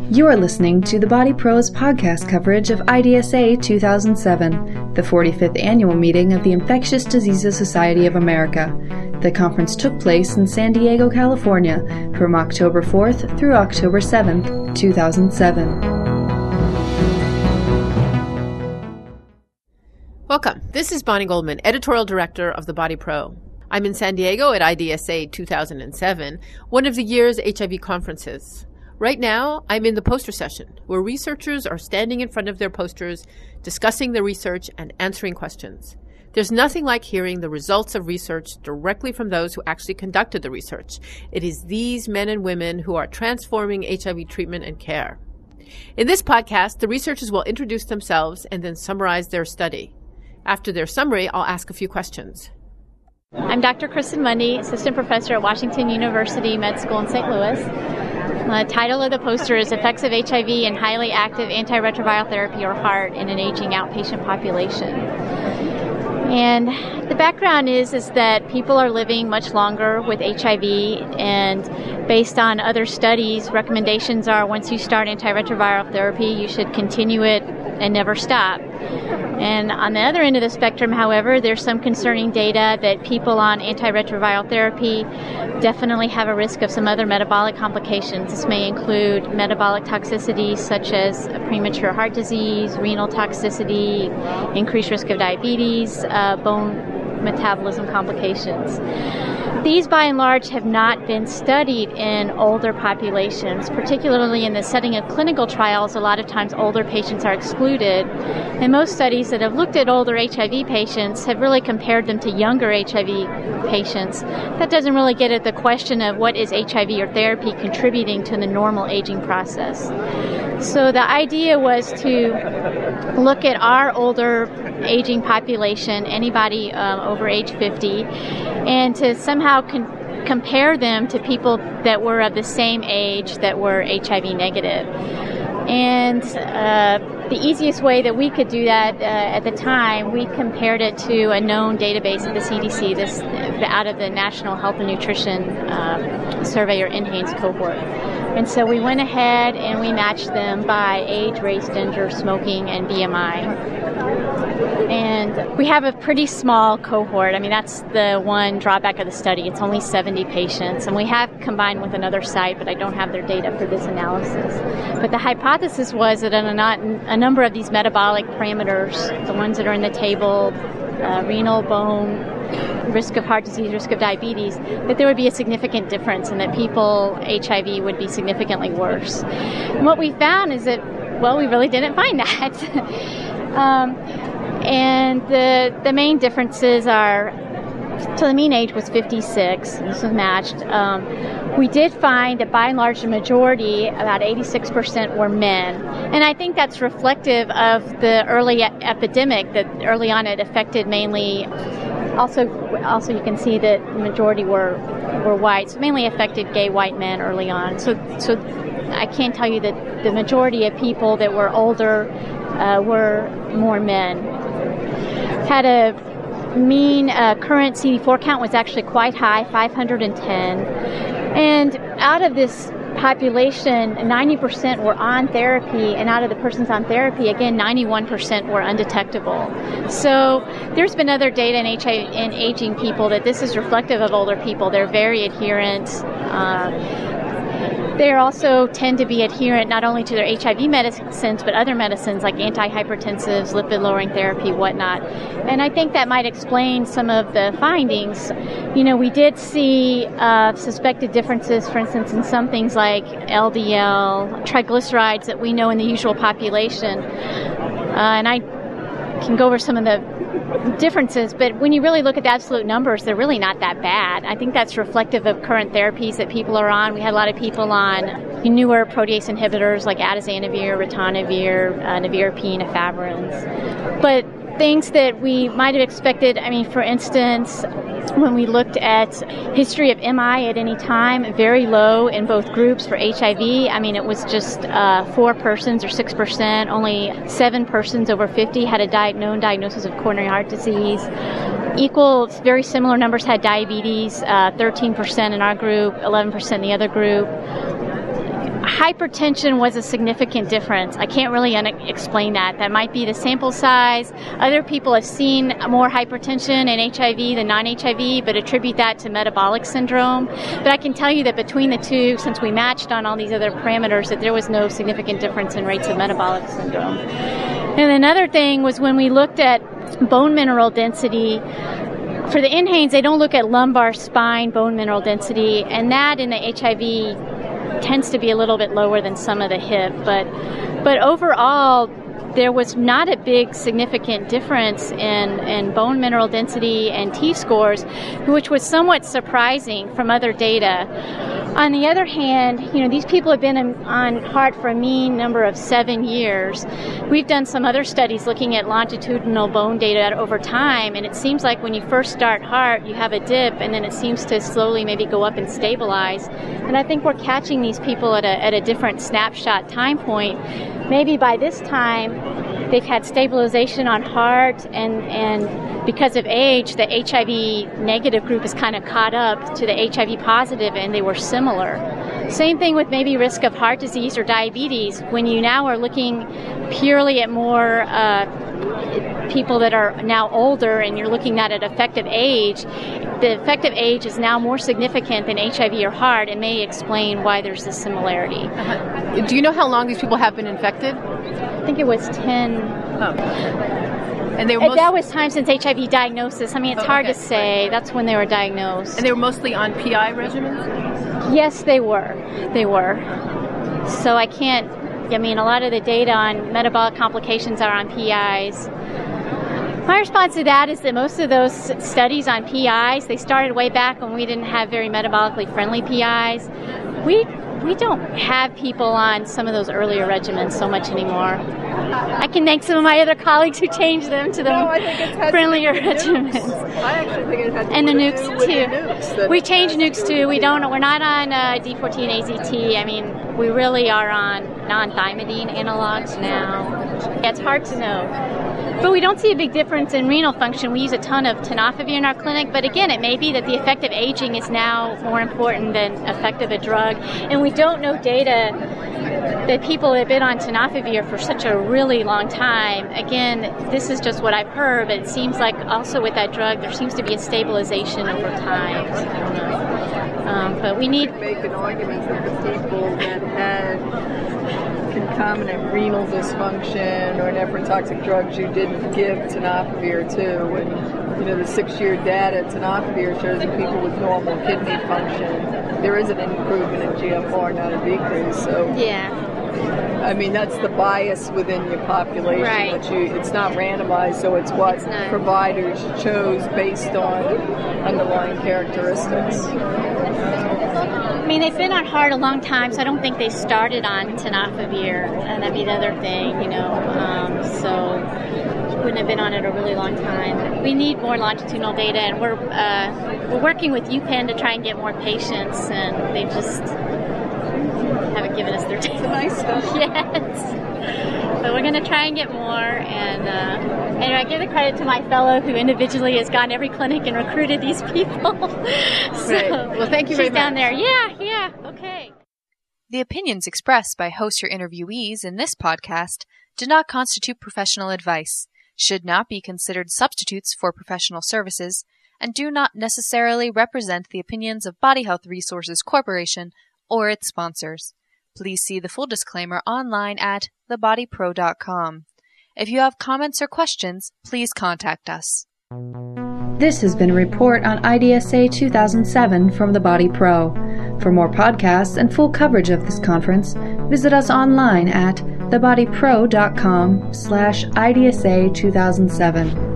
You are listening to the Body Pros podcast coverage of IDSA 2007, the 45th annual meeting of the Infectious Diseases Society of America. The conference took place in San Diego, California, from October 4th through October 7th, 2007. Welcome. This is Bonnie Goldman, Editorial Director of the Body Pro. I'm in San Diego at IDSA 2007, one of the year's HIV conferences. Right now, I'm in the poster session, where researchers are standing in front of their posters, discussing the research and answering questions. There's nothing like hearing the results of research directly from those who actually conducted the research. It is these men and women who are transforming HIV treatment and care. In this podcast, the researchers will introduce themselves and then summarize their study. After their summary, I'll ask a few questions. I'm Dr. Kristen Mundy, Assistant Professor at Washington University Med School in St. Louis. The title of the poster is Effects of HIV in Highly Active Antiretroviral Therapy or HAART in an Aging Outpatient Population. And the background is that people are living much longer with HIV, and based on other studies, recommendations are once you start antiretroviral therapy, you should continue it and never stop. And on the other end of the spectrum, however, there's some concerning data that people on antiretroviral therapy definitely have a risk of some other metabolic complications. This may include metabolic toxicities such as premature heart disease, renal toxicity, increased risk of diabetes, bone metabolism complications. These, by and large, have not been studied in older populations, particularly in the setting of clinical trials. A lot of times older patients are excluded, and most studies that have looked at older HIV patients have really compared them to younger HIV patients. That doesn't really get at the question of what is HIV or therapy contributing to the normal aging process. So the idea was to look at our older aging population, anybody over age 50, and to somehow compare them to people that were of the same age that were HIV negative. And the easiest way that we could do that at the time, we compared it to a known database at the CDC, out of the National Health and Nutrition Survey or NHANES cohort. And so we went ahead and we matched them by age, race, gender, smoking, and BMI. And we have a pretty small cohort. I mean, that's the one drawback of the study. It's only 70 patients. And we have combined with another site, but I don't have their data for this analysis. But the hypothesis was that a number of these metabolic parameters, the ones that are in the table, renal, bone, risk of heart disease, risk of diabetes, that there would be a significant difference and that people HIV would be significantly worse. And what we found is that, well, we really didn't find that. And the main differences are, so the mean age was 56, this was matched. We did find that by and large the majority, about 86%, were men. And I think that's reflective of the early epidemic, that early on it affected mainly, also you can see that the majority were white, so mainly affected gay white men early on. So I can tell you that the majority of people that were older were more men. Had a mean current CD4 count was actually quite high, 510. And out of this population, 90% were on therapy, and out of the persons on therapy, again, 91% were undetectable. So there's been other data in aging people that this is reflective of older people. They're very adherent. They also tend to be adherent not only to their HIV medicines, but other medicines like antihypertensives, lipid-lowering therapy, whatnot. And I think that might explain some of the findings. You know, we did see suspected differences, for instance, in some things like LDL, triglycerides that we know in the usual population. And I can go over some of the differences, but when you really look at the absolute numbers, they're really not that bad. I think that's reflective of current therapies that people are on. We had a lot of people on newer protease inhibitors like atazanavir, ritonavir, nevirapine, efavirenz. But things that we might have expected, I mean, for instance, when we looked at history of MI at any time, very low in both groups for HIV. I mean, it was just 4 persons or 6%. Only 7 persons over 50 had a known diagnosis of coronary heart disease. Very similar numbers had diabetes, 13% in our group, 11% in the other group. hypertension was a significant difference. I can't really explain that. That might be the sample size. Other people have seen more hypertension in HIV than non-HIV, but attribute that to metabolic syndrome. But I can tell you that between the two, since we matched on all these other parameters, that there was no significant difference in rates of metabolic syndrome. And another thing was when we looked at bone mineral density, for the NHANES, they don't look at lumbar spine bone mineral density, and that in the HIV tends to be a little bit lower than some of the hip. But overall, there was not a big significant difference in bone mineral density and T-scores, which was somewhat surprising from other data. On the other hand, these people have been on HAART for a mean number of 7 years. We've done some other studies looking at longitudinal bone data over time, and it seems like when you first start HAART, you have a dip, and then it seems to slowly maybe go up and stabilize. And I think we're catching these people at a different snapshot time point. Maybe by this time, they've had stabilization on HAART, and because of age, the HIV negative group is kind of caught up to the HIV positive, and they were similar. Same thing with maybe risk of heart disease or diabetes. When you now are looking purely at more people that are now older, and you're looking at effective age, the effective age is now more significant than HIV or HAART, and may explain why there's this similarity. Do you know how long these people have been infected? I think it was 10. Oh. And they were that was time since HIV diagnosis. I mean, it's hard to say. Right. That's when they were diagnosed. And they were mostly on PI regimens? Yes, they were. So I can't, a lot of the data on metabolic complications are on PIs. My response to that is that most of those studies on PIs, they started way back when we didn't have very metabolically friendly PIs. We don't have people on some of those earlier regimens so much anymore. I can thank some of my other colleagues who changed them to the friendlier regimens. I actually think it had to and the do nukes with too. The nukes. We changed nukes too. We're not on D14 AZT. We really are on non-thymidine analogs now. It's hard to know. But we don't see a big difference in renal function. We use a ton of tenofovir in our clinic, but again, it may be that the effective aging is now more important than effective a drug. And we don't know data that people have been on tenofovir for such a really long time. Again, this is just what I've heard, but it seems like also with that drug, there seems to be a stabilization over time. So I don't know. But we need... make an argument that the people that had concomitant renal dysfunction or nephrotoxic drugs you didn't give tenofovir to, and the 6-year data tenofovir shows that people with normal kidney function, there is an improvement in GFR, not a decrease. So yeah. That's the bias within your population. Right. That it's not randomized, so it's what providers chose based on underlying characteristics. They've been on HAART a long time, so I don't think they started on tenofovir, and that'd be the other thing, so wouldn't have been on it a really long time. We need more longitudinal data, and we're working with UPenn to try and get more patients, and they just haven't given us their data. It's a nice stuff. Yes. But we're going to try and get more, and I give the credit to my fellow who individually has gone every clinic and recruited these people. Great. Well, thank you very much. She's down there. Yeah, okay. The opinions expressed by host or interviewees in this podcast do not constitute professional advice, should not be considered substitutes for professional services, and do not necessarily represent the opinions of Body Health Resources Corporation or its sponsors. Please see the full disclaimer online at thebodypro.com. If you have comments or questions, please contact us. This has been a report on IDSA 2007 from The Body Pro. For more podcasts and full coverage of this conference, visit us online at thebodypro.com/IDSA 2007.